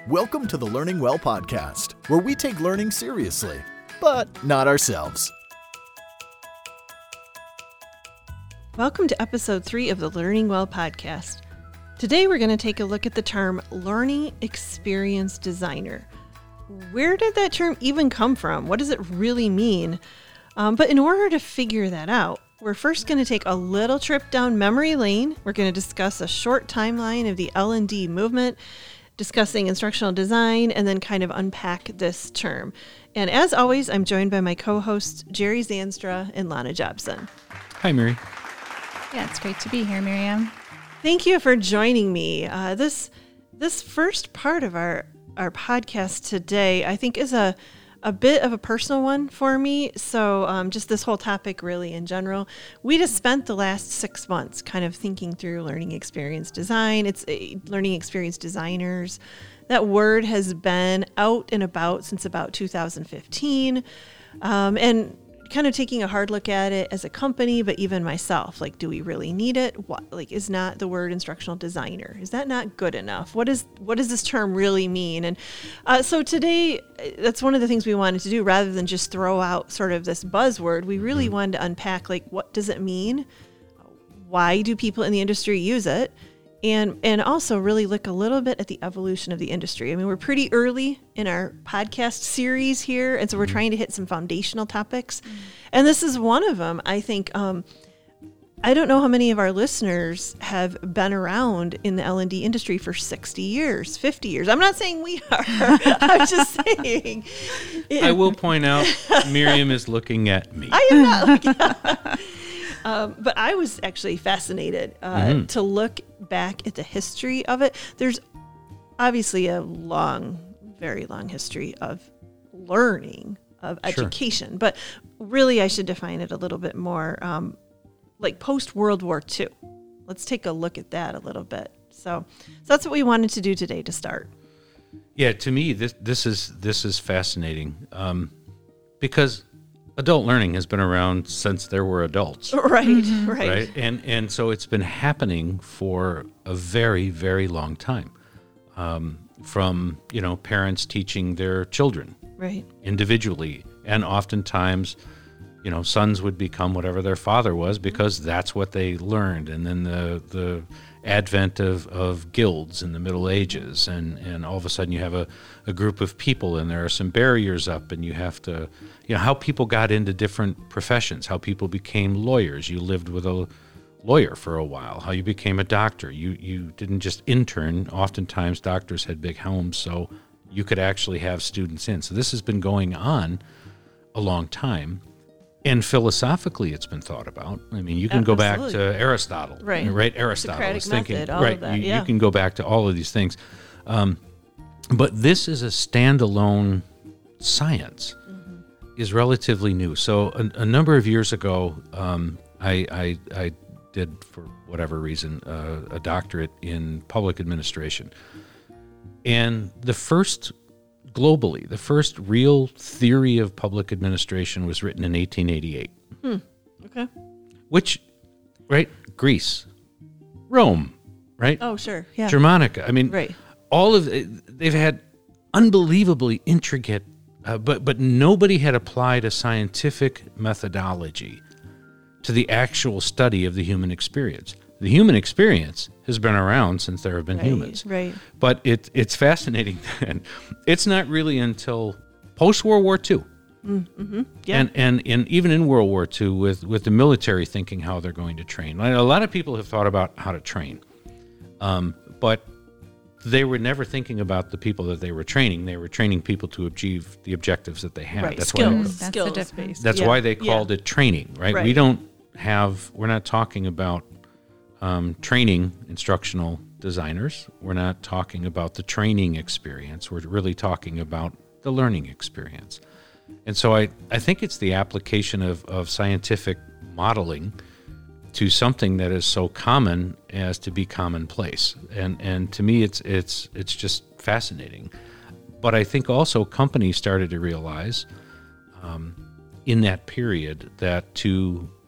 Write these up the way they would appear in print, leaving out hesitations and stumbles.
Welcome to the Learning Well podcast, where we take learning seriously, but not ourselves. Welcome to episode 3 of the Learning Well podcast. Today we're going to take a look at the term learning experience designer. Where did that term even come from? What does it really mean? But in order to figure that out, we're first going to take a little trip down memory lane. We're going to discuss a short timeline of the L&D movement, discussing instructional design, and then kind of unpack this term. And as always, I'm joined by my co-hosts, Jerry Zanstra and Lana Jobson. Hi, Mary. Yeah, it's great to be here, Miriam. Thank you for joining me. This first part of our podcast today, I think, is a bit of a personal one for me. So just this whole topic really in general. We just spent the last 6 months kind of thinking through learning experience design. It's learning experience designers. That word has been out and about since about 2015. And kind of taking a hard look at it as a company, but even myself, like, do we really need it? What, like, is not the word instructional designer, is that not good enough? What does this term really mean? And so today, that's one of the things we wanted to do, rather than just throw out sort of this buzzword. We really wanted to unpack, like, what does it mean? Why do people in the industry use it? And also really look a little bit at the evolution of the industry. I mean, we're pretty early in our podcast series here, and so we're trying to hit some foundational topics. And this is one of them. I think, I don't know how many of our listeners have been around in the L&D industry for 60 years, 50 years. I'm not saying we are. I'm just saying. I will point out, Miriam is looking at me. I am not looking at but I was actually fascinated to look back at the history of it. There's obviously a very long history of learning, of education, but really I should define it a little bit more like post-World War II. Let's take a look at that a little bit. So that's what we wanted to do today to start. Yeah, to me, this is fascinating because adult learning has been around since there were adults. Right. And so it's been happening for a very, very long time. From, parents teaching their children individually. And oftentimes, sons would become whatever their father was because that's what they learned. And then the advent of guilds in the Middle Ages, and all of a sudden you have a group of people and there are some barriers up, and you have to, how people got into different professions, how people became lawyers. You lived with a lawyer for a while, how you became a doctor. You didn't just intern. Oftentimes doctors had big homes, so you could actually have students in. So this has been going on a long time. And philosophically, it's been thought about. I mean, you can go back to Aristotle, right? Aristotle was thinking, you can go back to all of these things. But this is a standalone science, is relatively new. So a number of years ago, I did, for whatever reason, a doctorate in public administration. And globally, the first real theory of public administration was written in 1888. Okay. Which, Greece, Rome, right? Oh, sure. Yeah. Germanica. I mean, they've had unbelievably intricate, but nobody had applied a scientific methodology to the actual study of the human experience. The human experience has been around since there have been humans. Right. But it's fascinating. And it's not really until post-World War II. Mm-hmm. Yeah. And even in World War II, with the military thinking how they're going to train. A lot of people have thought about how to train. But they were never thinking about the people that they were training. They were training people to achieve the objectives that they had. Right. That's Skills. That's why they called it training, right? We're not talking about training instructional designers. We're not talking about the training experience. We're really talking about the learning experience. And so I think it's the application of scientific modeling to something that is so common as to be commonplace. And to me, it's just fascinating. But I think also companies started to realize in that period that to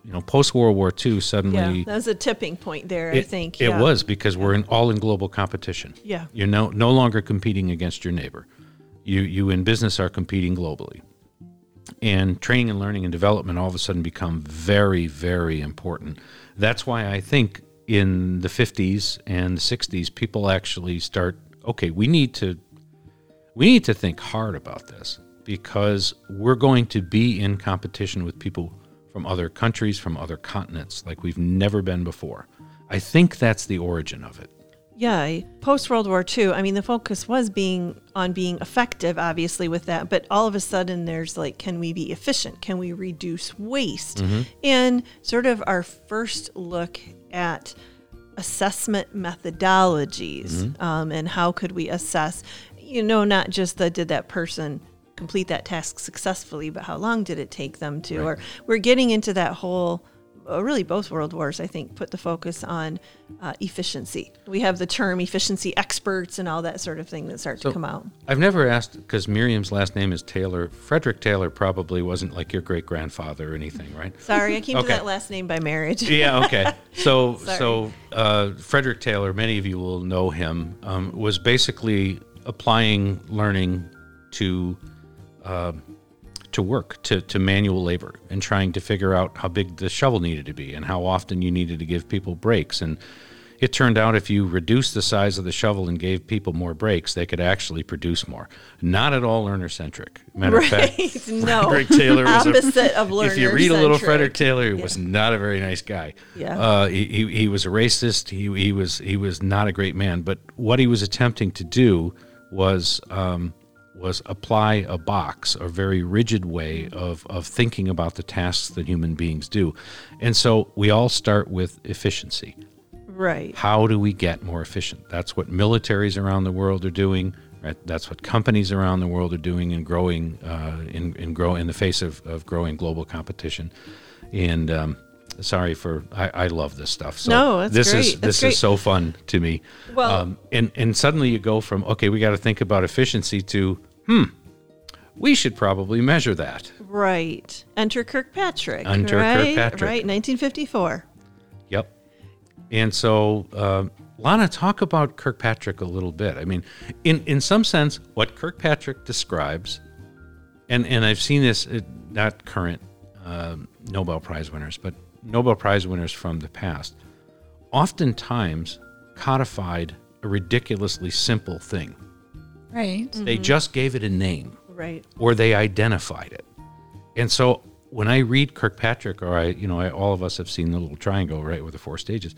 post-World War II, suddenly... Yeah, that was a tipping point there, I think. It was, because we're all in global competition. Yeah. You're no longer competing against your neighbor. You in business are competing globally. And training and learning and development all of a sudden become very, very important. That's why I think in the 50s and the 60s, people actually start, okay, we need to think hard about this, because we're going to be in competition with people from other countries, from other continents, like we've never been before. I think that's the origin of it. Yeah, post-World War II, I mean, the focus was on being effective, obviously, with that. But all of a sudden, there's like, can we be efficient? Can we reduce waste? Mm-hmm. And sort of our first look at assessment methodologies, mm-hmm. And how could we assess, not just did that person complete that task successfully, but how long did it take them to? Right. Or we're getting into that whole... really both world wars, I think, put the focus on efficiency. We have the term efficiency experts and all that sort of thing that start to come out. I've never asked, because Miriam's last name is Taylor. Frederick Taylor probably wasn't like your great-grandfather or anything, right? Sorry, I came to that last name by marriage. Yeah, okay. So Frederick Taylor, many of you will know him, was basically applying learning to work, to manual labor, and trying to figure out how big the shovel needed to be and how often you needed to give people breaks. And it turned out if you reduced the size of the shovel and gave people more breaks, they could actually produce more. Not at all learner-centric. Matter of fact, Frederick Taylor was opposite of learner-centric. If you read a little Frederick Taylor, he was not a very nice guy. Yeah. He was a racist. He was not a great man. But what he was attempting to do was apply a box, a very rigid way of thinking about the tasks that human beings do. And so we all start with efficiency. Right. How do we get more efficient? That's what militaries around the world are doing. Right? That's what companies around the world are doing and growing in the face of growing global competition. And I love this stuff. So no, that's great. This is so fun to me. Well, and suddenly you go from, okay, we got to think about efficiency to, we should probably measure that. Right. Enter Kirkpatrick. Kirkpatrick. Right, 1954. Yep. And so, Lana, talk about Kirkpatrick a little bit. I mean, in some sense, what Kirkpatrick describes, and I've seen this, not current Nobel Prize winners, but Nobel Prize winners from the past, oftentimes codified a ridiculously simple thing. Right. They just gave it a name. Right. Or they identified it. And so when I read Kirkpatrick, or all of us have seen the little triangle, right, with the 4 stages,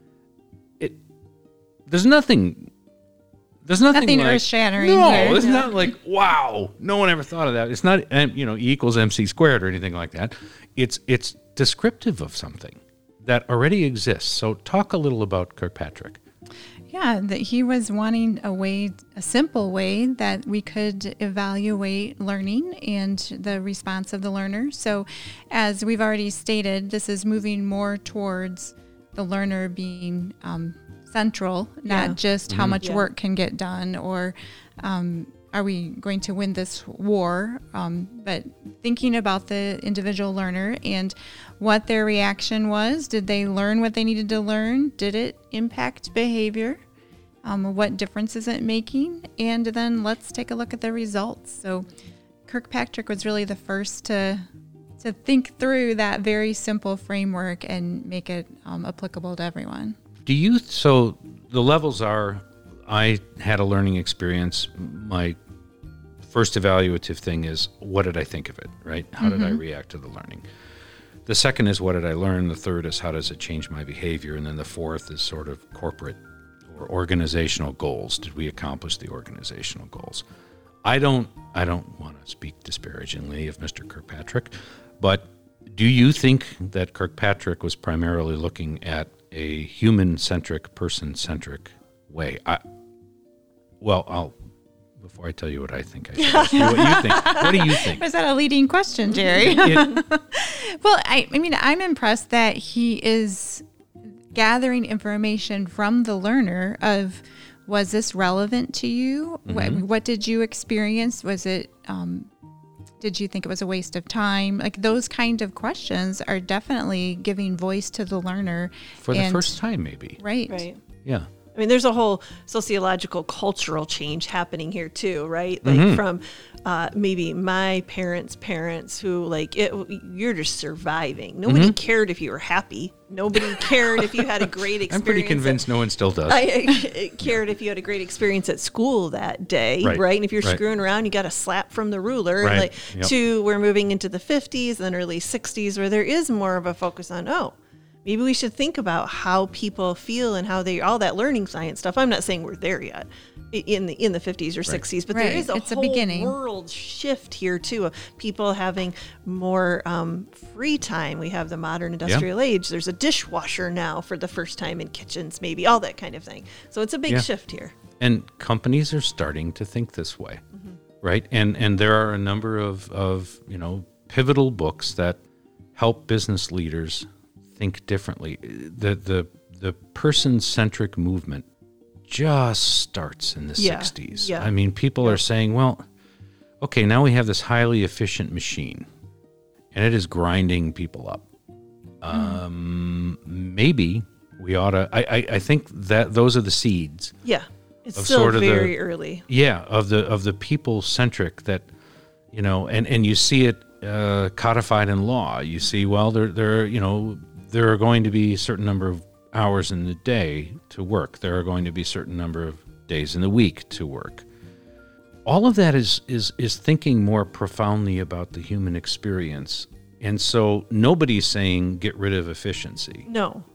there's nothing like, earth-shattering. No, here. it's not like, wow, no one ever thought of that. It's not, E equals MC squared or anything like that. It's descriptive of something that already exists. So talk a little about Kirkpatrick. Yeah, that he was wanting a simple way that we could evaluate learning and the response of the learner. So as we've already stated, this is moving more towards the learner being central, not just how much work can get done or are we going to win this war, but thinking about the individual learner and what their reaction was. Did they learn what they needed to learn? Did it impact behavior? What difference is it making? And then let's take a look at the results. So Kirkpatrick was really the first to think through that very simple framework and make it applicable to everyone. So the levels are, I had a learning experience. My first evaluative thing is, what did I think of it, right? How did I react to the learning? The second is, what did I learn? The third is, how does it change my behavior? And then the fourth is sort of corporate or organizational goals. Did we accomplish the organizational goals? I don't want to speak disparagingly of Mr. Kirkpatrick, but do you think that Kirkpatrick was primarily looking at a human-centric, person-centric way? Before I tell you what I think, I should ask you what you think. What do you think? Was that a leading question, Jerry? Well, I mean, I'm impressed that he is gathering information from the learner of, was this relevant to you? What did you experience? Was it, did you think it was a waste of time? Like those kind of questions are definitely giving voice to the learner. For the first time, maybe. Right. Yeah. I mean, there's a whole sociological, cultural change happening here too, right? Like from maybe my parents who you're just surviving. Nobody cared if you were happy. Nobody cared if you had a great experience. I'm pretty convinced no one still does. I cared if you had a great experience at school that day, right? And if you're screwing around, you got a slap from the ruler. Right. To we're moving into the 50s and early 60s where there is more of a focus on, maybe we should think about how people feel and how all that learning science stuff. I'm not saying we're there yet in the 50s or 60s, but there is a whole world shift here too of people having more free time. We have the modern industrial age. There's a dishwasher now for the first time in kitchens, maybe all that kind of thing. So it's a big shift here. And companies are starting to think this way, right? And there are a number of pivotal books that help business leaders think differently. The person-centric movement just starts in the 60s. Yeah. I mean, people are saying, well, okay, now we have this highly efficient machine, and it is grinding people up. Maybe we ought to... I think that those are the seeds. Yeah, it's still very early. Yeah, of the people-centric that, and you see it codified in law. You see, well, there are going to be a certain number of hours in the day to work. There are going to be a certain number of days in the week to work. All of that is thinking more profoundly about the human experience. And so nobody's saying get rid of efficiency. No.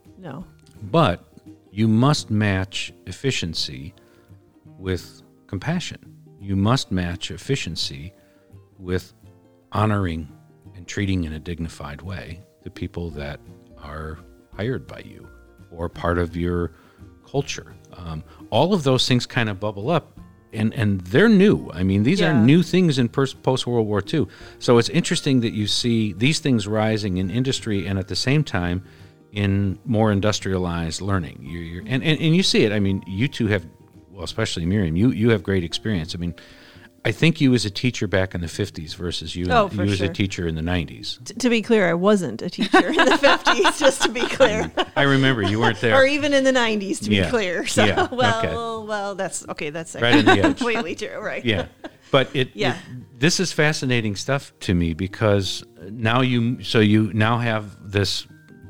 But you must match efficiency with compassion. You must match efficiency with honoring and treating in a dignified way the people that are hired by you or part of your culture. All of those things kind of bubble up, and they're new. I mean, these are new things in post-World War II. So it's interesting that you see these things rising in industry and at the same time in more industrialized learning. And you see it. I mean, you two have, well, especially Miriam, you have great experience. I mean, I think you as a teacher back in the 50s versus you as a teacher in the 90s. To be clear, I wasn't a teacher in the 50s, just to be clear. I remember you weren't there. Or even in the 90s, to be clear. So, well, that's right in the edge. Completely true, right? Yeah. But this is fascinating stuff to me because now you now have this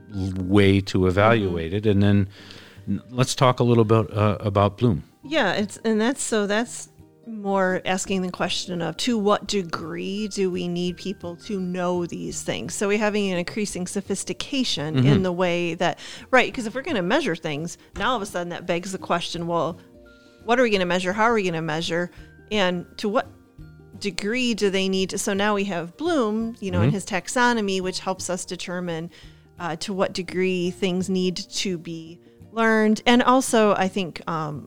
way to evaluate it, and then let's talk a little bit about Bloom. Yeah, that's more asking the question of to what degree do we need people to know these things? So we're having an increasing sophistication in the way that, right, because if we're going to measure things, now all of a sudden that begs the question, well, what are we going to measure? How are we going to measure? And to what degree do they need to? So now we have Bloom, in his taxonomy, which helps us determine to what degree things need to be learned. And also, I think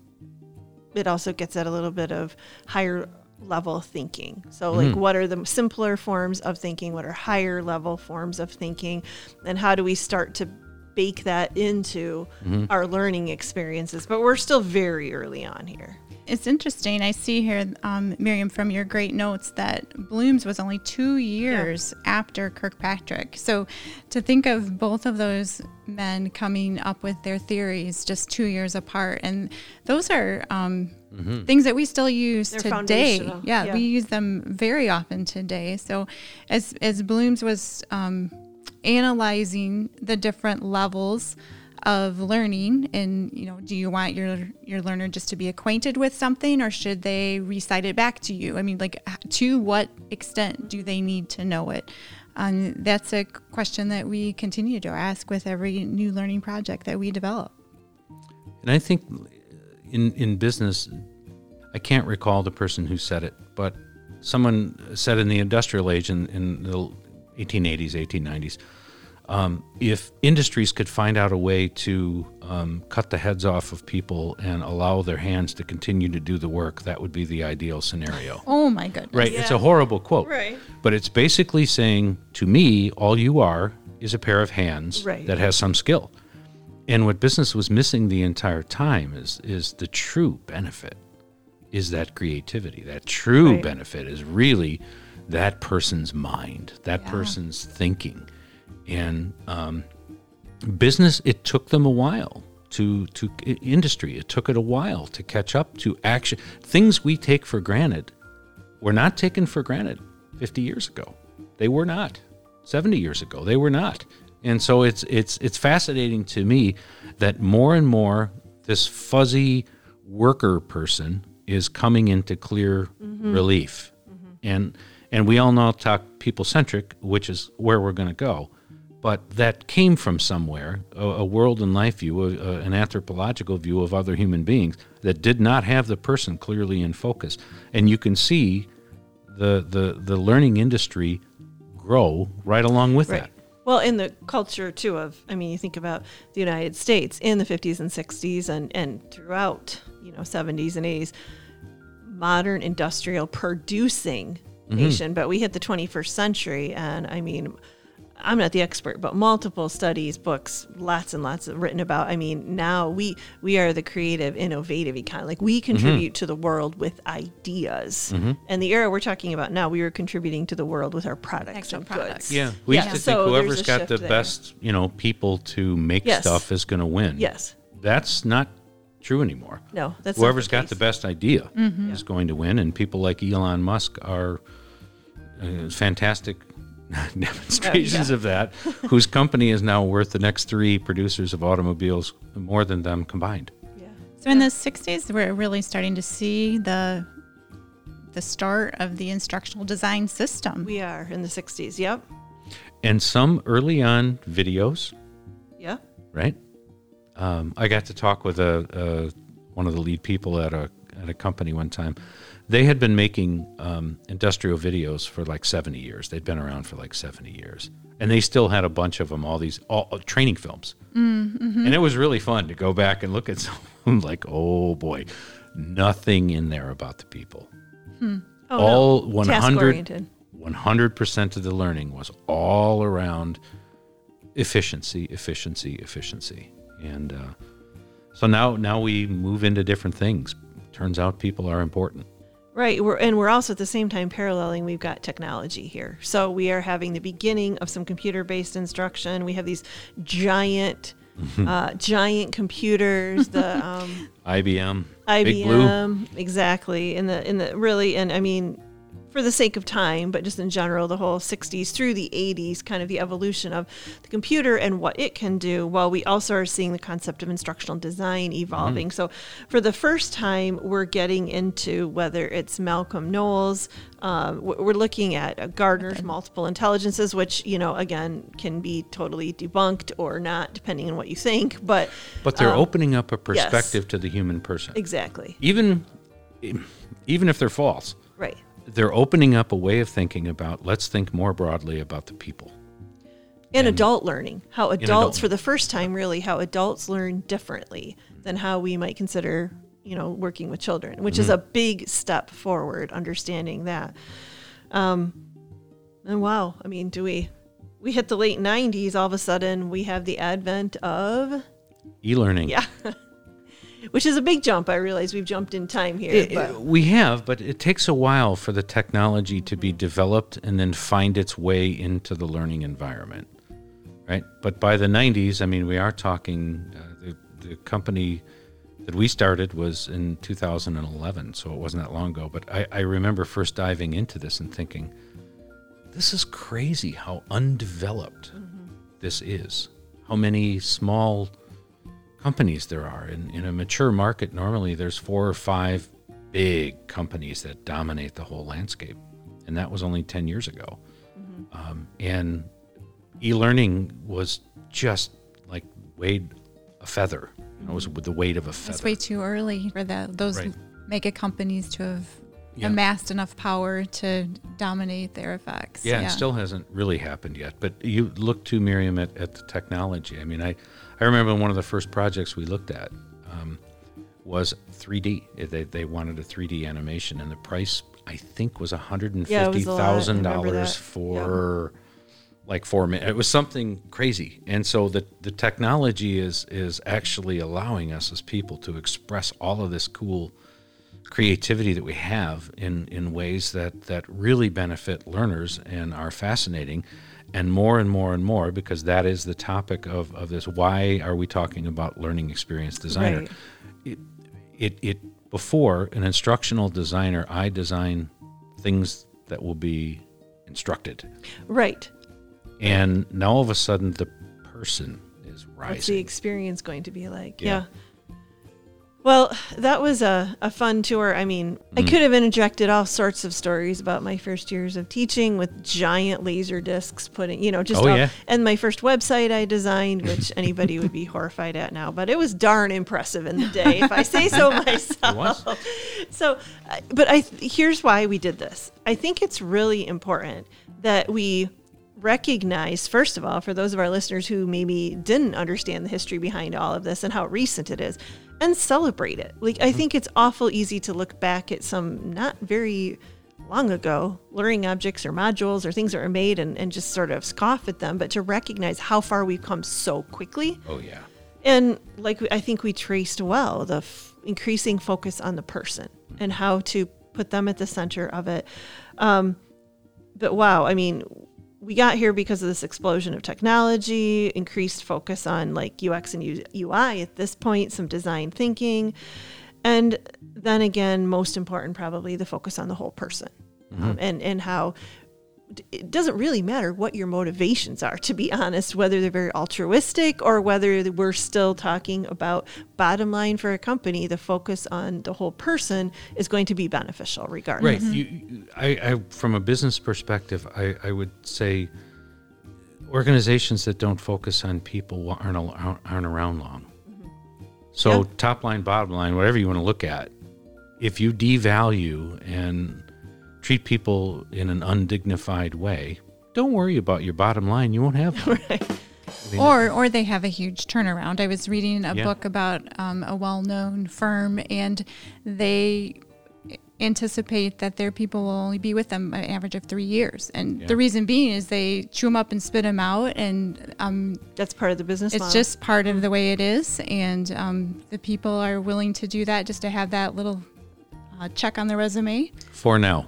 it also gets at a little bit of higher level thinking. So like what are the simpler forms of thinking? What are higher level forms of thinking? And how do we start to bake that into our learning experiences? But we're still very early on here. It's interesting. I see here, Miriam, from your great notes that Bloom's was only 2 years after Kirkpatrick. So to think of both of those men coming up with their theories just 2 years apart, and those are things that we still use today. Yeah, we use them very often today. So as Bloom's was analyzing the different levels of learning, and do you want your learner just to be acquainted with something, or should they recite it back to you? I mean, like, to what extent do they need to know it? That's a question that we continue to ask with every new learning project that we develop. And I think in business, I can't recall the person who said it, but someone said in the industrial age in the 1880s, 1890s, if industries could find out a way to cut the heads off of people and allow their hands to continue to do the work, that would be the ideal scenario. Oh, my goodness. Right? Yeah. It's a horrible quote. Right. But it's basically saying, to me, all you are is a pair of hands that has some skill. And what business was missing the entire time is the true benefit is that creativity. That true benefit is really that person's mind, that person's thinking. And business, it took them a while to industry. It took it a while to catch up to action. Things we take for granted were not taken for granted 50 years ago. They were not. 70 years ago, they were not. And so it's fascinating to me that more and more this fuzzy worker person is coming into clear relief. And we all know talk people-centric, which is where we're going to go. But that came from somewhere, a world and life view, an anthropological view of other human beings that did not have the person clearly in focus. And you can see the learning industry grow right along with that. Well, in the culture, too, you think about the United States in the 50s and 60s and throughout, 70s and 80s, modern industrial producing nation. But we hit the 21st century, and I'm not the expert, but multiple studies, books, lots and lots written about. Now we are the creative, innovative economy. Like, we contribute to the world with ideas. And the era we're talking about now, we are contributing to the world with our products and goods. Yeah, we used to think whoever's got the best, people to make stuff is going to win. Yes, that's not true anymore. No, that's whoever's got the best idea is going to win, and people like Elon Musk are fantastic demonstrations of that, whose company is now worth the next 3 producers of automobiles more than them combined. Yeah. So in the 60s, we're really starting to see the start of the instructional design system. We are in the 60s, yep. And some early on videos. Yeah. Right? I got to talk with one of the lead people at a company one time. They had been making industrial videos for like 70 years. They'd been around for like 70 years. And they still had a bunch of them, all training films. And it was really fun to go back and look at some of them like, oh boy, nothing in there about the people. All 100% of the learning was all around efficiency. And so now we move into different things. Turns out people are important. Right. We're also at the same time paralleling, we've got technology here. So we are having the beginning of some computer-based instruction. We have these giant computers, the IBM, Big Blue. Exactly. For the sake of time, but just in general, the whole 60s through the 80s, kind of the evolution of the computer and what it can do, while we also are seeing the concept of instructional design evolving. So for the first time, we're getting into, whether it's Malcolm Knowles, we're looking at Gardner's multiple intelligences, which, again, can be totally debunked or not, depending on what you think. But they're opening up a perspective to the human person. Exactly. Even if they're false. Right. They're opening up a way of thinking about, let's think more broadly about the people. And adult learning, how adults, for the first time, really, how adults learn differently than how we might consider, working with children, which is a big step forward, understanding that. And wow, we hit the late 90s, all of a sudden we have the advent of e-learning. Yeah. Which is a big jump. I realize we've jumped in time here. We have, but it takes a while for the technology to be developed and then find its way into the learning environment, right? But by the 90s, we are talking, the company that we started was in 2011, so it wasn't that long ago. But I remember first diving into this and thinking, this is crazy how undeveloped this is. How many small companies there are. In a mature market, normally there's 4 or 5 big companies that dominate the whole landscape. And that was only 10 years ago. And e-learning was just like weighed a feather. It was with the weight of a feather. It's way too early for those mega companies to have amassed enough power to dominate their effects. Yeah, it still hasn't really happened yet. But you look to, Miriam, at the technology. I remember one of the first projects we looked at was 3D. They wanted a 3D animation, and the price, I think, was $150,000 for like 4 minutes. It was something crazy. And so the technology is actually allowing us as people to express all of this cool creativity that we have in ways that really benefit learners and are fascinating, and more, because that is the topic of this. Why are we talking about learning experience designer? Right. It before, an instructional designer, I design things that will be instructed. Right. And now all of a sudden the person is rising. What's the experience going to be like? Yeah. Well, that was a fun tour. I mean, I could have interjected all sorts of stories about my first years of teaching with giant laser discs and my first website I designed, which anybody would be horrified at now, but it was darn impressive in the day, if I say so myself. It was. So, but here's why we did this. I think it's really important that we recognize, first of all, for those of our listeners who maybe didn't understand the history behind all of this and how recent it is, and celebrate it. Like, I think it's awful easy to look back at some not very long ago learning objects or modules or things that are made and just sort of scoff at them, but to recognize how far we've come so quickly. Oh, yeah. And I think we traced well the increasing focus on the person and how to put them at the center of it. But wow, I mean, we got here because of this explosion of technology, increased focus on like UX and UI at this point, some design thinking. And then again, most important, probably the focus on the whole person. And how it doesn't really matter what your motivations are, to be honest, whether they're very altruistic or whether we're still talking about bottom line for a company. The focus on the whole person is going to be beneficial regardless. Right. I from a business perspective, I would say organizations that don't focus on people aren't around long. So top line, bottom line, whatever you want to look at, if you devalue and treat people in an undignified way, don't worry about your bottom line. You won't have one. Right. Or they have a huge turnaround. I was reading a book about a well-known firm, and they anticipate that their people will only be with them an average of 3 years. And the reason being is they chew them up and spit them out. And that's part of the business model. It's just part of the way it is. And the people are willing to do that just to have that little check on their resume. For now.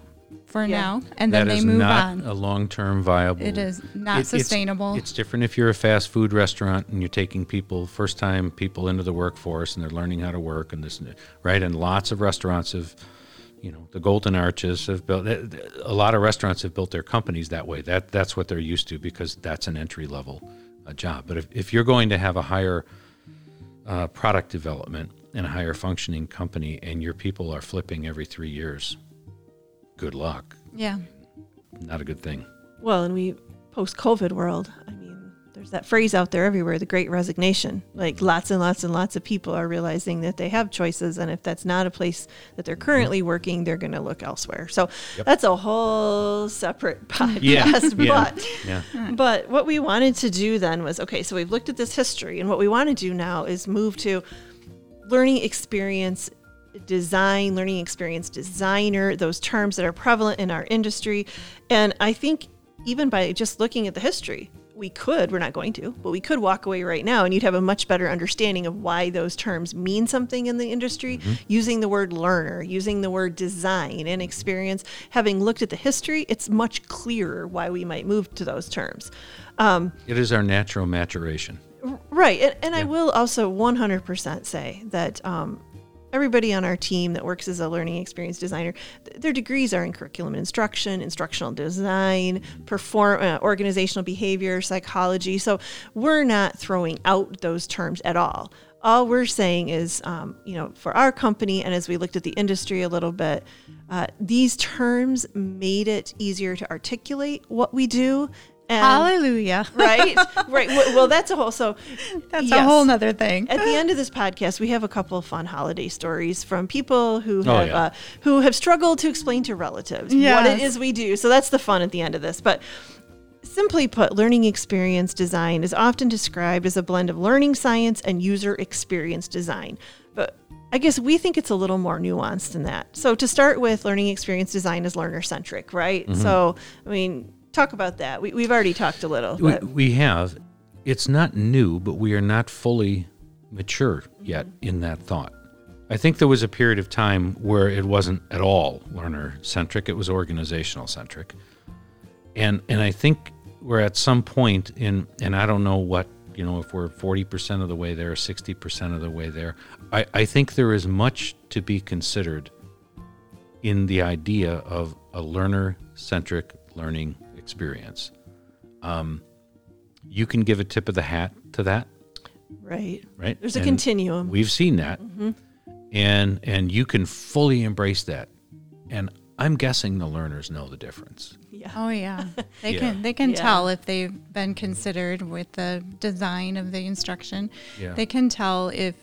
And then they move on. That is not a long-term viable. It is not sustainable. It's different if you're a fast food restaurant and you're taking first-time people into the workforce, and they're learning how to work, and this, right? And lots of restaurants have, the Golden Arches have built. A lot of restaurants have built their companies that way. That's what they're used to, because that's an entry-level job. But if you're going to have a higher product development and a higher functioning company, and your people are flipping every 3 years, good luck. Yeah. Not a good thing. Well, and we post-COVID world, I mean, there's that phrase out there everywhere, the Great Resignation. Like lots and lots and lots of people are realizing that they have choices, and if that's not a place that they're currently working, they're going to look elsewhere. So that's a whole separate podcast. But what we wanted to do then was, okay, so we've looked at this history, and what we want to do now is move to learning experience design, learning experience designer, those terms that are prevalent in our industry. And I think even by just looking at the history, we're not going to, but we could walk away right now and you'd have a much better understanding of why those terms mean something in the industry, using the word learner, using the word design and experience. Having looked at the history, it's much clearer why we might move to those terms. It is our natural maturation. Right. And I will also 100% say that everybody on our team that works as a learning experience designer, their degrees are in curriculum instruction, instructional design, organizational behavior, psychology. So we're not throwing out those terms at all. All we're saying is, for our company, and as we looked at the industry a little bit, these terms made it easier to articulate what we do. And, hallelujah. Right? Right. Well, that's a whole nother thing. At the end of this podcast, we have a couple of fun holiday stories from people who have struggled to explain to relatives what it is we do. So that's the fun at the end of this. But simply put, learning experience design is often described as a blend of learning science and user experience design. But I guess we think it's a little more nuanced than that. So to start with, learning experience design is learner-centric, right? So, I mean, talk about that. We've already talked a little. We have. It's not new, but we are not fully mature yet in that thought. I think there was a period of time where it wasn't at all learner-centric. It was organizational-centric. And I think we're at some point in, and I don't know what, if we're 40% of the way there, 60% of the way there, I think there is much to be considered in the idea of a learner-centric learning experience. You can give a tip of the hat to that. Right. There's a continuum. We've seen that. Mm-hmm. And you can fully embrace that. And I'm guessing the learners know the difference. Yeah. Oh yeah. They can tell if they've been considered with the design of the instruction. Yeah. They can tell if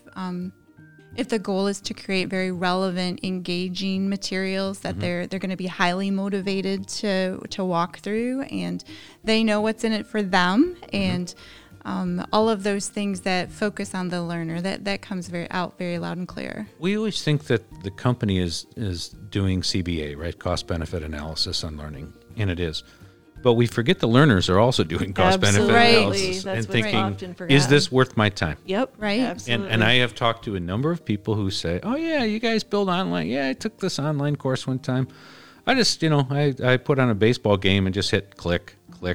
the goal is to create very relevant, engaging materials that they're going to be highly motivated to walk through, and they know what's in it for them, and all of those things that focus on the learner, that comes very loud and clear. We always think that the company is doing CBA, right? Cost benefit analysis on learning, and it is. But we forget the learners are also doing cost benefit analysis and thinking, is this worth my time? Yep. Right. Absolutely. And I have talked to a number of people who say, oh yeah, you guys build online. Yeah, I took this online course one time. I just, I put on a baseball game and just hit click,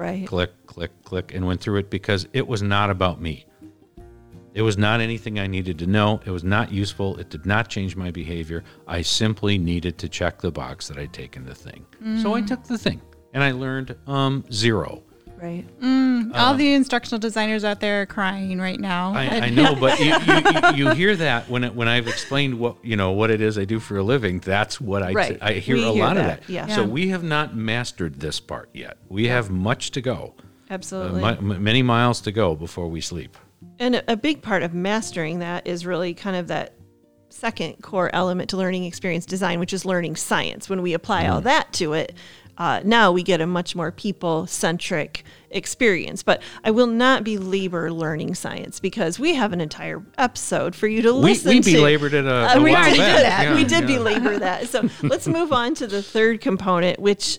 click, and went through it because it was not about me. It was not anything I needed to know. It was not useful. It did not change my behavior. I simply needed to check the box that I'd taken the thing. So I took the thing, and I learned 0. Right. All the instructional designers out there are crying right now. I know, but you hear that when I've explained what it is I do for a living. That's what I hear a lot of that. Yeah. So we have not mastered this part yet. We have much to go. Absolutely. Many miles to go before we sleep. And a big part of mastering that is really kind of that second core element to learning experience design, which is learning science. When we apply all that to it, now we get a much more people-centric experience. But I will not belabor learning science because we have an entire episode for you to listen to. We belabored it a we while already back. did that. Yeah, we did belabor that. So let's move on to the third component, which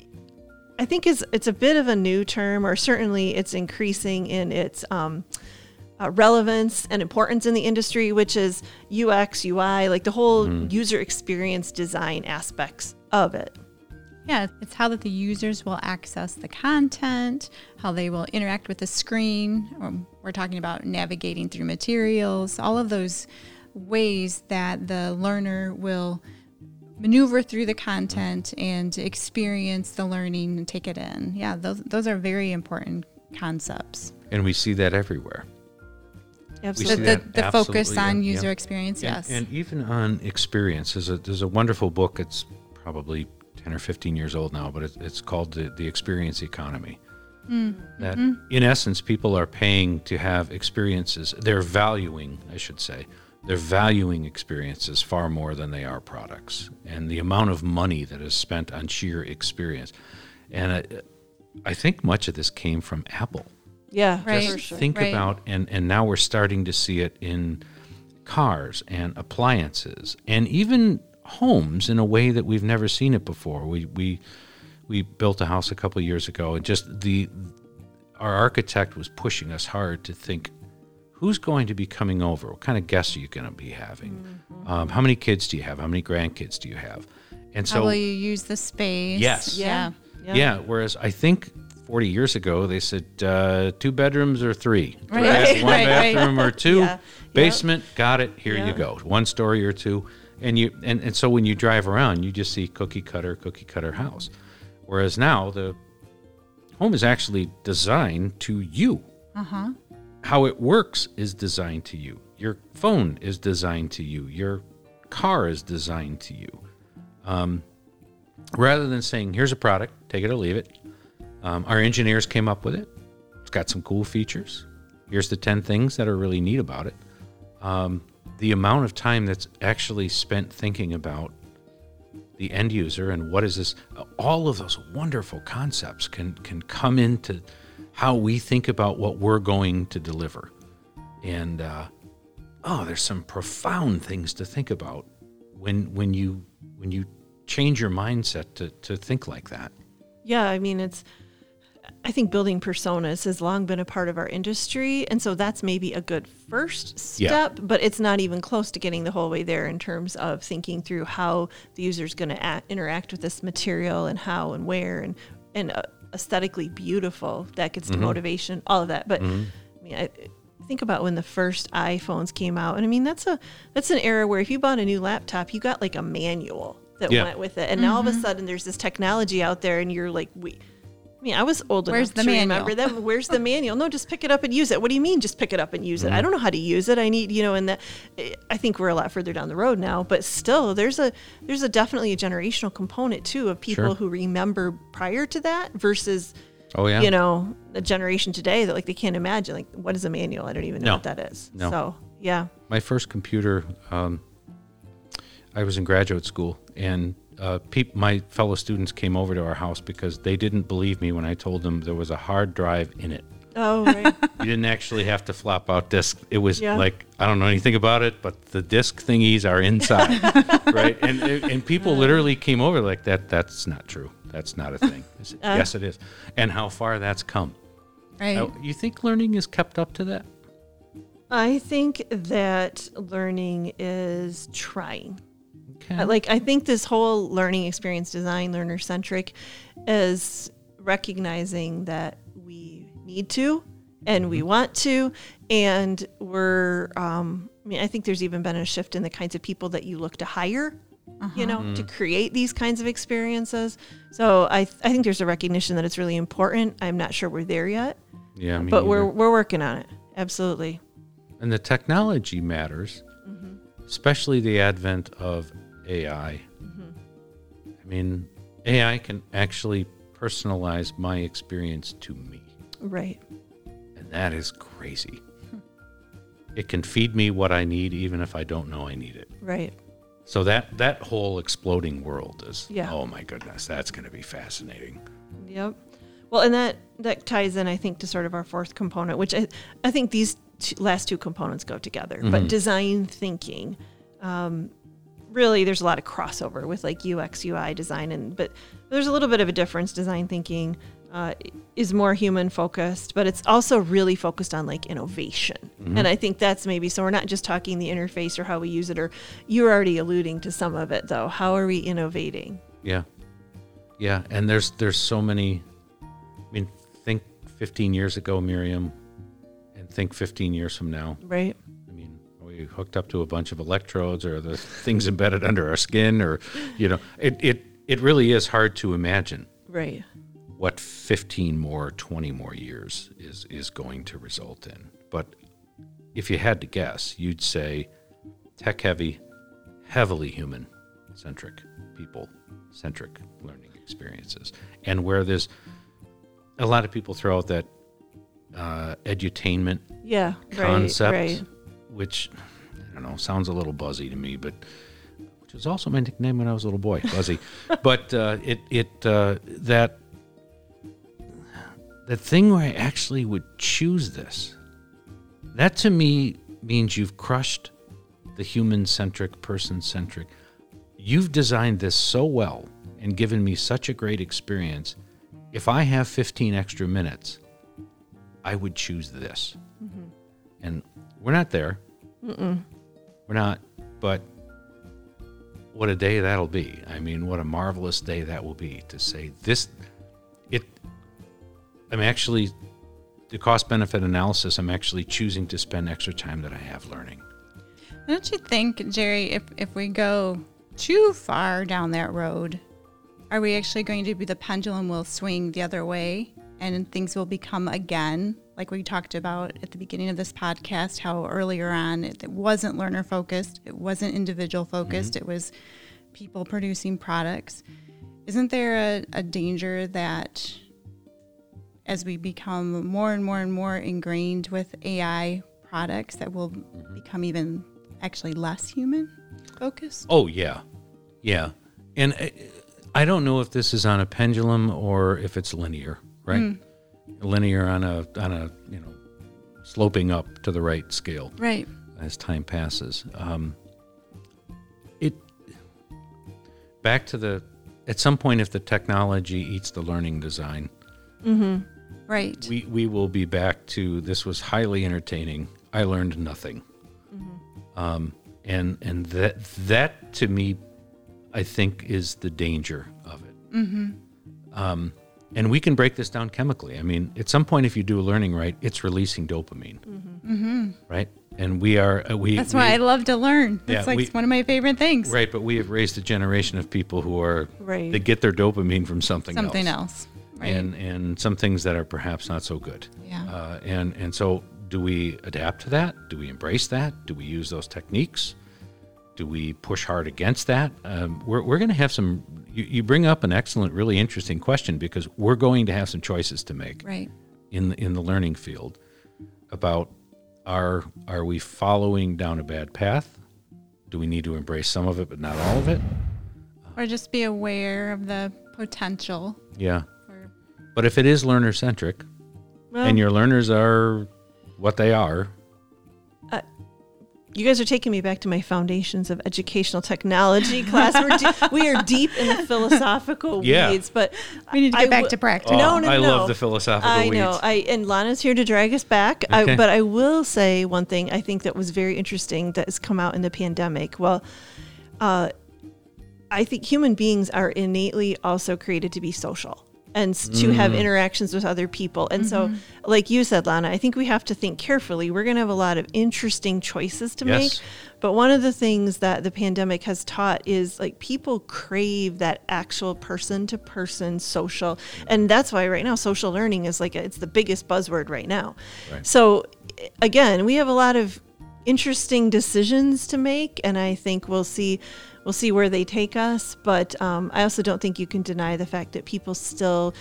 I think it's a bit of a new term, or certainly it's increasing in its relevance and importance in the industry, which is UX, UI, like the whole user experience design aspects of it. Yeah, it's how that the users will access the content, how they will interact with the screen. We're talking about navigating through materials, all of those ways that the learner will maneuver through the content and experience the learning and take it in. Yeah, those are very important concepts. And we see that everywhere. Absolutely. The focus on user experience, yes. And even on experience, there's a wonderful book. It's probably 10 or 15 years old now, but it's called the Experience Economy. That in essence, people are paying to have experiences. They're valuing experiences far more than they are products. And the amount of money that is spent on sheer experience. And I think much of this came from Apple. Yeah, right. For sure. Think about, and now we're starting to see it in cars and appliances and even homes in a way that we've never seen it before. We built a house a couple of years ago, and just our architect was pushing us hard to think, who's going to be coming over? What kind of guests are you going to be having? How many kids do you have? How many grandkids do you have? And so, how will you use the space? Yes. Yeah. Whereas I think 40 years ago, they said 2 bedrooms or 3. Right. One bathroom or 2. Basement, got it. Here you go. 1 story or 2. And so when you drive around, you just see cookie cutter house. Whereas now the home is actually designed to you. How it works is designed to you. Your phone is designed to you. Your car is designed to you. Rather than saying, here's a product, take it or leave it. Our engineers came up with it. It's got some cool features. Here's the 10 things that are really neat about it. The amount of time that's actually spent thinking about the end user and what is this, all of those wonderful concepts can come into how we think about what we're going to deliver. And there's some profound things to think about when you change your mindset to think like that. Yeah, I mean, I think building personas has long been a part of our industry. And so that's maybe a good first step, but it's not even close to getting the whole way there in terms of thinking through how the user is going to interact with this material and how and where and aesthetically beautiful. That gets to motivation, all of that. But I mean, I think about when the first iPhones came out. And I mean, that's an era where if you bought a new laptop, you got like a manual that went with it. And now all of a sudden there's this technology out there and you're like, I was old enough to remember them. Where's the manual? No, just pick it up and use it. What do you mean just pick it up and use it? I don't know how to use it. I need, and that I think we're a lot further down the road now, but still there's a definitely a generational component too of people who remember prior to that versus, the generation today that like they can't imagine, like what is a manual? I don't even know what that is. No. So, yeah. My first computer, I was in graduate school and my fellow students came over to our house because they didn't believe me when I told them there was a hard drive in it. Oh, right. You didn't actually have to flop out discs. It was like, I don't know anything about it, but the disc thingies are inside, right? And people literally came over like that. That's not true. That's not a thing. Yes, it is. And how far that's come. Right. You think learning is kept up to that? I think that learning is trying. Okay. I think this whole learning experience design, learner-centric, is recognizing that we need to and we want to, and we're, I think there's even been a shift in the kinds of people that you look to hire, to create these kinds of experiences. So I think there's a recognition that it's really important. I'm not sure we're there yet. Yeah, but we're working on it. Absolutely. And the technology matters, especially the advent of AI. I mean, AI can actually personalize my experience to me. Right. And that is crazy. It can feed me what I need even if I don't know I need it. Right. So that whole exploding world is, oh my goodness, that's going to be fascinating. Yep. Well, and that ties in, I think, to sort of our fourth component, which I think these last two components go together. But design thinking, really, there's a lot of crossover with like UX, UI design, but there's a little bit of a difference. Design thinking is more human focused, but it's also really focused on like innovation. And I think that's maybe, so we're not just talking the interface or how we use it, or you're already alluding to some of it though. How are we innovating? Yeah. Yeah. And there's so many, think 15 years ago, Miriam, and think 15 years from now. Right. We hooked up to a bunch of electrodes or the things embedded under our skin, or, it really is hard to imagine. Right. What 15 more, 20 more years is going to result in. But if you had to guess, you'd say tech-heavy, heavily human-centric, people-centric learning experiences. And where there's a lot of people throw out that edutainment concept, which, I don't know, sounds a little buzzy to me, but which was also my nickname when I was a little boy, Buzzy. But the thing where I actually would choose this, that to me means you've crushed the human-centric, person-centric. You've designed this so well and given me such a great experience. If I have 15 extra minutes, I would choose this. And we're not there. We're not, but what a day that'll be. What a marvelous day that will be to say this. The cost-benefit analysis, I'm actually choosing to spend extra time that I have learning. Don't you think, Jerry, if we go too far down that road, are we actually going to be, the pendulum will swing the other way and things will become again, like we talked about at the beginning of this podcast, how earlier on it wasn't learner-focused, it wasn't individual-focused, it was people producing products. Isn't there a danger that as we become more and more and more ingrained with AI products, that will become even actually less human focused? Oh, yeah. Yeah. And I don't know if this is on a pendulum or if it's linear, right? Linear on a sloping up to the right scale. Right. As time passes. Back to at some point, if the technology eats the learning design, Right. we will be back to, this was highly entertaining, I learned nothing. And that to me, I think, is the danger of it. And we can break this down chemically. I mean, at some point, if you do a learning right, it's releasing dopamine, right? And That's why I love to learn. It's one of my favorite things. Right, but we have raised a generation of people who are, right. they get their dopamine from something else. Right. And some things that are perhaps not so good. Yeah. And so do we adapt to that? Do we embrace that? Do we use those techniques? Do we push hard against that? We're going to have some. You bring up an excellent, really interesting question, because we're going to have some choices to make, right, in the learning field about are we following down a bad path? Do we need to embrace some of it but not all of it? Or just be aware of the potential. Yeah. But if it is learner centric, and your learners are what they are. You guys are taking me back to my Foundations of Educational Technology class. We are deep in the philosophical weeds, but we need to get back to practice. No. I love the philosophical weeds. I know. And Lana's here to drag us back. Okay. But I will say one thing I think that was very interesting that has come out in the pandemic. Well, I think human beings are innately also created to be social and to have interactions with other people. And so, like you said, Lana, I think we have to think carefully. We're going to have a lot of interesting choices to make. But one of the things that the pandemic has taught is, like, people crave that actual person-to-person social. And that's why right now social learning is it's the biggest buzzword right now. Right. So, again, we have a lot of interesting decisions to make, and I think we'll see where they take us, but I also don't think you can deny the fact that people still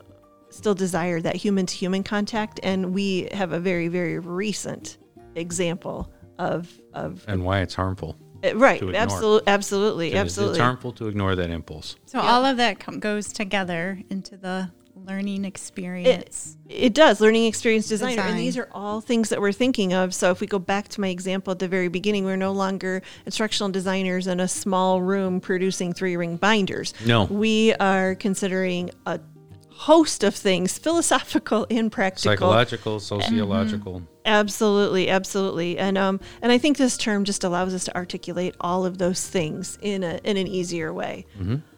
desire that human-to-human contact, and we have a very, very recent example of and why it's harmful. Right, absolutely. It's harmful to ignore that impulse. So all of that goes together into the learning experience. It does, learning experience designer. And these are all things that we're thinking of. So if we go back to my example at the very beginning, we're no longer instructional designers in a small room producing 3-ring binders. No. We are considering a host of things, philosophical and practical. Psychological, sociological. Absolutely. And I think this term just allows us to articulate all of those things in an easier way.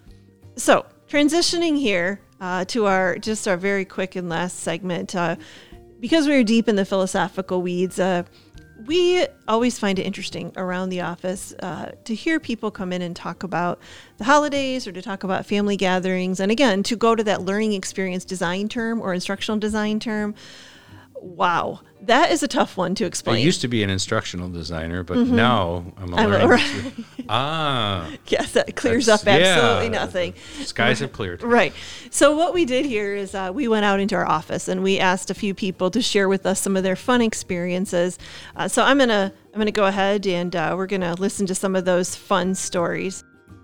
So transitioning here to our very quick and last segment, because we're deep in the philosophical weeds, we always find it interesting around the office to hear people come in and talk about the holidays or to talk about family gatherings. And again, to go to that learning experience design term or instructional design term. Wow, that is a tough one to explain. I used to be an instructional designer, but now I'm a learning. Yes, that clears up absolutely nothing. Skies have cleared. Right. So what we did here is we went out into our office and we asked a few people to share with us some of their fun experiences. So I'm gonna go ahead and we're gonna listen to some of those fun stories.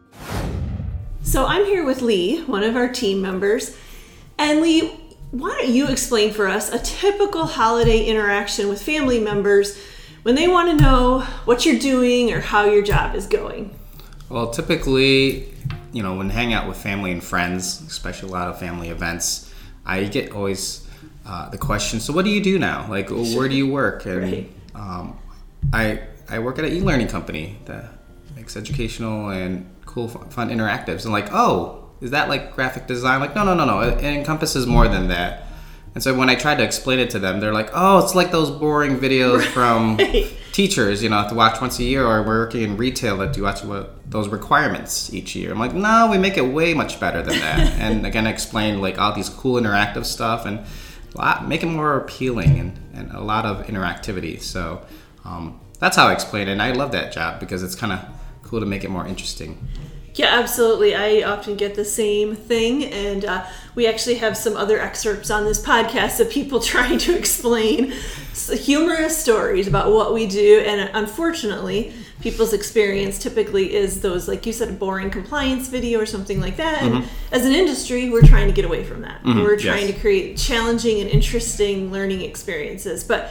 So I'm here with Lee, one of our team members, and Lee, why don't you explain for us a typical holiday interaction with family members when they want to know what you're doing or how your job is going? Well, typically, when hanging out with family and friends, especially a lot of family events, I get always the question, so what do you do now? Like, where do you work? And I work at an e-learning company that makes educational and cool, fun interactives. And like, oh, is that like graphic design? Like, no. It encompasses more than that. And so when I tried to explain it to them, they're like, oh, it's like those boring videos from teachers, have to watch once a year, or we're working in retail that you watch those requirements each year. I'm like, no, we make it way much better than that. And again, I explained like all these cool interactive stuff and make it more appealing and a lot of interactivity. So that's how I explain it. And I love that job because it's kind of cool to make it more interesting. Yeah, absolutely. I often get the same thing, and we actually have some other excerpts on this podcast of people trying to explain humorous stories about what we do, and unfortunately, people's experience typically is those, like you said, a boring compliance video or something like that, and as an industry, we're trying to get away from that. We're trying to create challenging and interesting learning experiences, but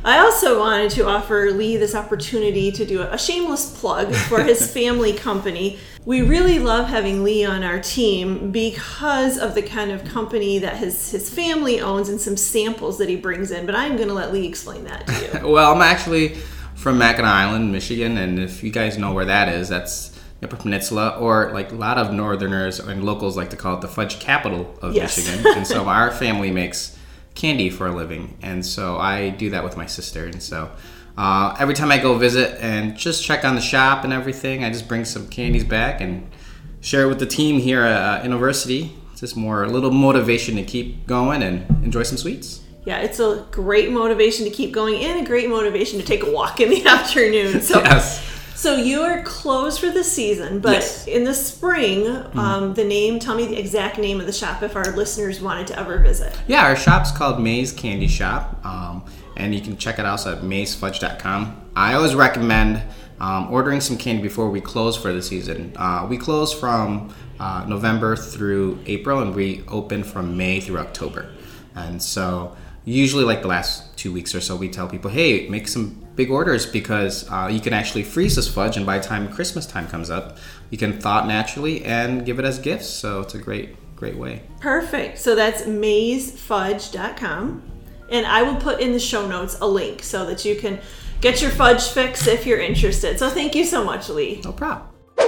I also wanted to offer Lee this opportunity to do a shameless plug for his family company. We really love having Lee on our team because of the kind of company that his family owns and some samples that he brings in. But I'm going to let Lee explain that to you. Well, I'm actually from Mackinac Island, Michigan, and if you guys know where that is, that's the Upper Peninsula, or like a lot of Northerners and locals like to call it the fudge capital of Michigan. And so our family makes candy for a living, and so I do that with my sister. And so every time I go visit and just check on the shop and everything, I just bring some candies back and share it with the team here at university. It's just more a little motivation to keep going and enjoy some sweets. Yeah, it's a great motivation to keep going and a great motivation to take a walk in the afternoon. So, yes. So you are closed for the season, but in the spring, the name, tell me the exact name of the shop if our listeners wanted to ever visit. Yeah, our shop's called May's Candy Shop, and you can check it out at maysfudge.com. I always recommend ordering some candy before we close for the season. We close from November through April, and we open from May through October. And so usually like the last 2 weeks or so, we tell people, hey, make some big orders because you can actually freeze this fudge, and by the time Christmas time comes up, you can thaw it naturally and give it as gifts. So it's a great way. Perfect. So that's maysfudge.com, and I will put in the show notes a link so that you can get your fudge fix if you're interested. So thank you so much, Lee. No problem.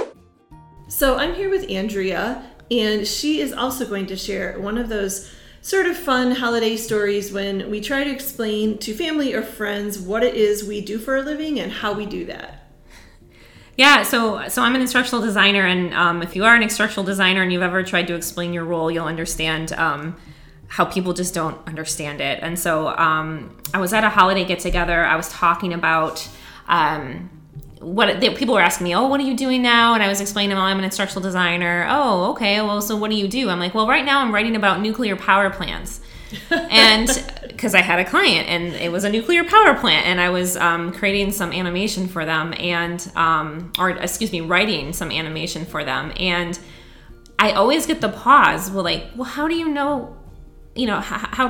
So I'm here with Andrea, and she is also going to share one of those sort of fun holiday stories when we try to explain to family or friends what it is we do for a living and how we do that. Yeah, so I'm an instructional designer, and if you are an instructional designer and you've ever tried to explain your role, you'll understand how people just don't understand it. And so I was at a holiday get-together. I was talking about people were asking me, oh, what are you doing now? And I was explaining to them, I'm an instructional designer. Oh, okay. Well, so what do you do? I'm like, well, right now I'm writing about nuclear power plants. And because I had a client and it was a nuclear power plant, and I was creating some animation for them and, writing some animation for them. And I always get the pause. Well, how do you know, how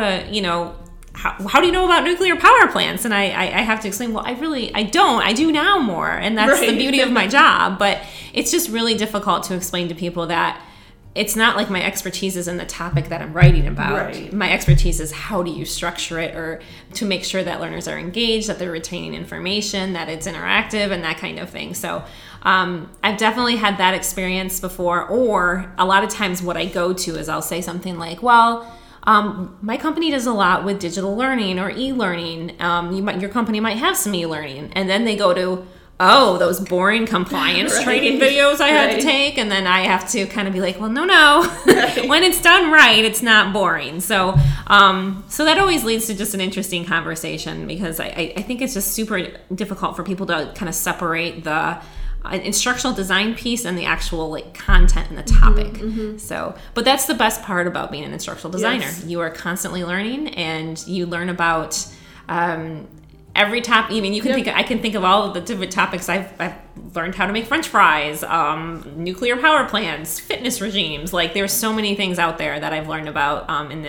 do you know about nuclear power plants? And I have to explain, well, I don't. I do now more. And that's the beauty of my job. But it's just really difficult to explain to people that it's not like my expertise is in the topic that I'm writing about. Right. My expertise is how do you structure it, or to make sure that learners are engaged, that they're retaining information, that it's interactive, and that kind of thing. So I've definitely had that experience before. Or a lot of times what I go to is I'll say something like, well, my company does a lot with digital learning or e-learning. Your company might have some e-learning. And then they go to, oh, those boring compliance training videos I had to take. And then I have to kind of be like, well, no. When it's done right, it's not boring. So so that always leads to just an interesting conversation, because I think it's just super difficult for people to kind of separate the instructional design piece and the actual content and the topic. So, but that's the best part about being an instructional designer. Yes. You are constantly learning, and you learn about every topic. I mean, you can I can think of all of the different topics. I've learned how to make French fries, nuclear power plants, fitness regimes. There's so many things out there that I've learned about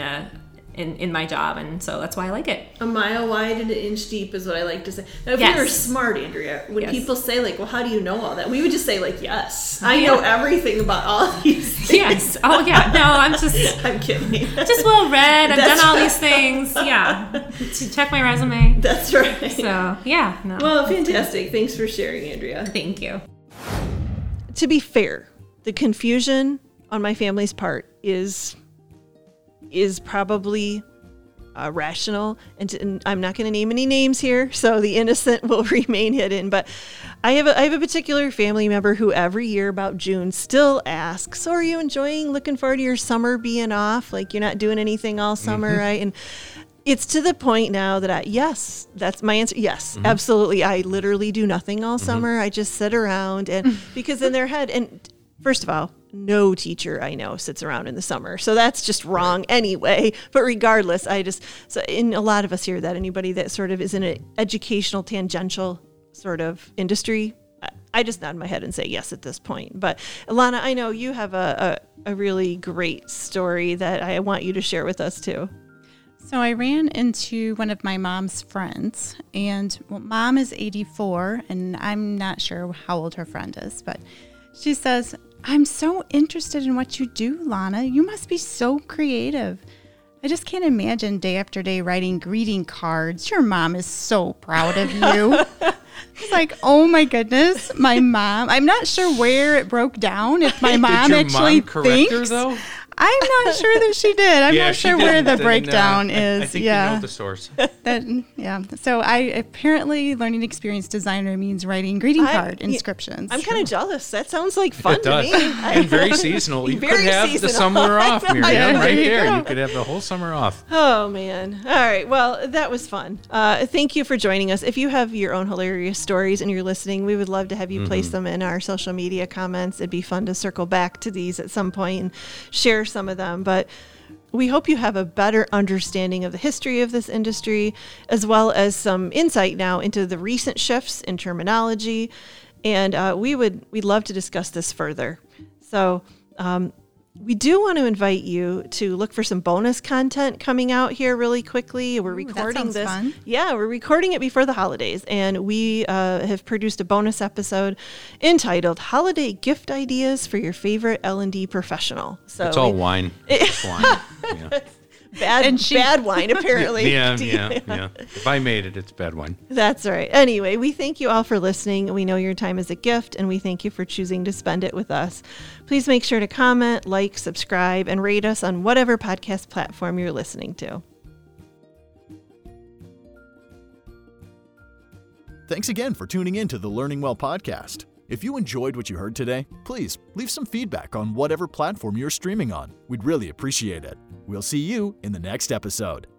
in my job, and so that's why I like it. A mile wide and an inch deep is what I like to say. Now, if you were smart, Andrea, when people say well, how do you know all that? We would just say yes, I know everything about all these things. Yes. Oh yeah. No, I'm kidding. Just well read. I've done all these things. Yeah. To check my resume. That's right. So yeah. No. Well, fantastic. Thanks for sharing, Andrea. Thank you. To be fair, the confusion on my family's part is probably rational, and I'm not going to name any names here, so the innocent will remain hidden. But I have a particular family member who every year about June still asks, "So are you looking forward to your summer being off? You're not doing anything all summer, right?" And it's to the point now that yes, that's my answer. Yes, absolutely. I literally do nothing all summer. I just sit around, and because in their head, and first of all, no teacher I know sits around in the summer. So that's just wrong anyway. But regardless, and a lot of us hear that. Anybody that sort of is in an educational, tangential sort of industry, I just nod my head and say yes at this point. But Alana, I know you have a really great story that I want you to share with us too. So I ran into one of my mom's friends, and Mom is 84, and I'm not sure how old her friend is, but she says, "I'm so interested in what you do, Lana. You must be so creative. I just can't imagine day after day writing greeting cards. Your mom is so proud of you." It's like, oh my goodness, my mom. I'm not sure where it broke down. If my mom actually thinks. Her, though? I'm not sure that she did. I'm not sure where the breakdown is. I think you know the source. So I apparently learning experience designer means writing greeting card inscriptions. I'm kind of jealous. That sounds like fun to me. And very seasonal. You could have the summer off, Miriam, right there. You could have the whole summer off. Oh, man. All right. Well, that was fun. Thank you for joining us. If you have your own hilarious stories and you're listening, we would love to have you place them in our social media comments. It'd be fun to circle back to these at some point and share some of them, but we hope you have a better understanding of the history of this industry, as well as some insight now into the recent shifts in terminology. And we'd love to discuss this further. So we do want to invite you to look for some bonus content coming out here really quickly. We're recording this. Fun. Yeah, we're recording it before the holidays, and we have produced a bonus episode entitled "Holiday Gift Ideas for Your Favorite L&D Professional." So it's all wine. It's wine. Yeah. Bad wine, apparently. Yeah. If I made it, it's bad wine. That's right. Anyway, we thank you all for listening. We know your time is a gift, and we thank you for choosing to spend it with us. Please make sure to comment, like, subscribe, and rate us on whatever podcast platform you're listening to. Thanks again for tuning in to the Learning Well podcast. If you enjoyed what you heard today, please leave some feedback on whatever platform you're streaming on. We'd really appreciate it. We'll see you in the next episode.